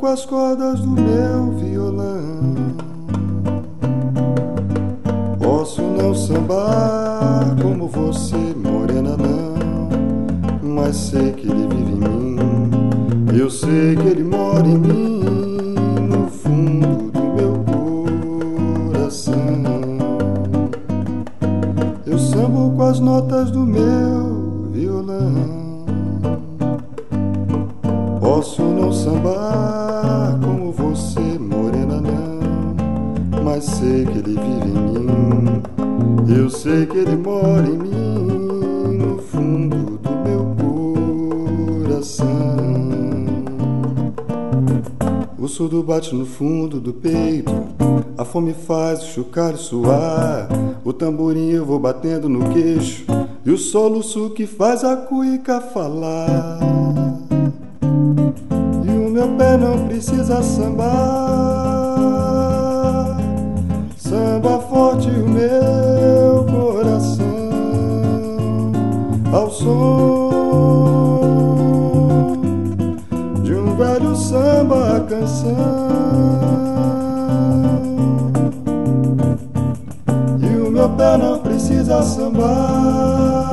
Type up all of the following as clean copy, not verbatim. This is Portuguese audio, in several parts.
com as cordas do meu violão. Posso não sambar como você, morena, não, mas sei que ele vive em mim. Eu sei que ele mora em mim, no fundo do meu coração. Eu sambo com as notas do meu violão. Posso não sambar como você, morena, não, mas sei que ele vive em mim. Eu sei que ele mora em mim, no fundo do meu coração. O surdo bate no fundo do peito, a fome faz o chocalho suar. O tamborim eu vou batendo no queixo, e o soluço que faz a cuíca falar. E o meu pé não precisa sambar, samba forte o meu coração ao som de um velho samba canção. E o meu pé não precisa sambar,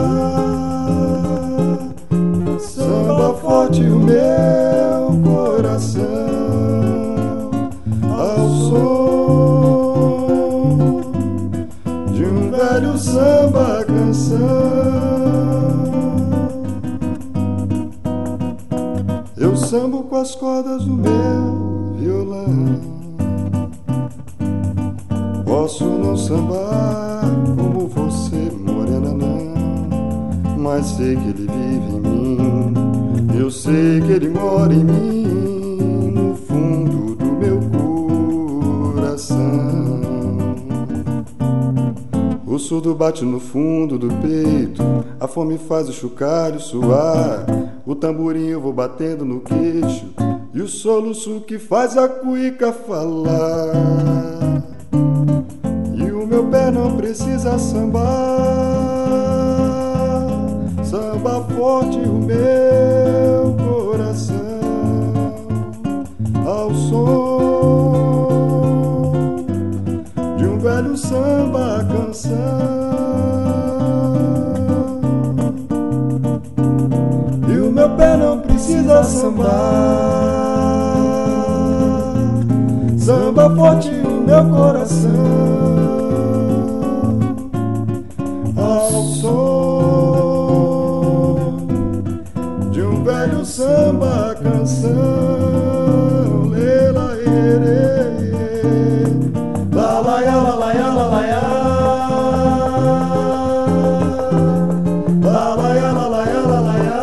samba forte o meu coração ao som de um velho samba canção. Eu sambo com as cordas do meu violão. Posso não sambar como você, morena, não, mas sei que ele vive em mim. Eu sei que ele mora em mim, no fundo do meu coração. O surdo bate no fundo do peito, a fome faz o chocalho suar. O tamborim eu vou batendo no queixo, e o soluço que faz a cuíca falar. E o meu pé não precisa sambar, samba forte o meu coração ao som de um velho samba canção. E o meu pé não precisa sambar, samba forte o meu coração ao som de um velho samba canção. Lela, ere, la la ya, la la ya, la la ya, la la ya, la la ya, la la ya,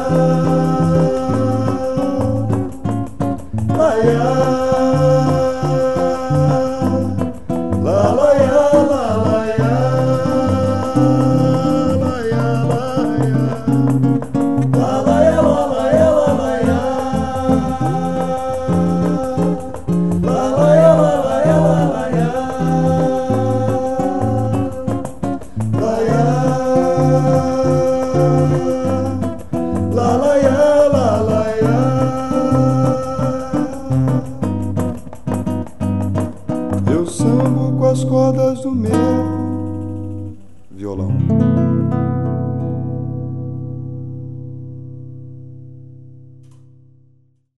la ya. Eu sambo com as cordas do meu violão.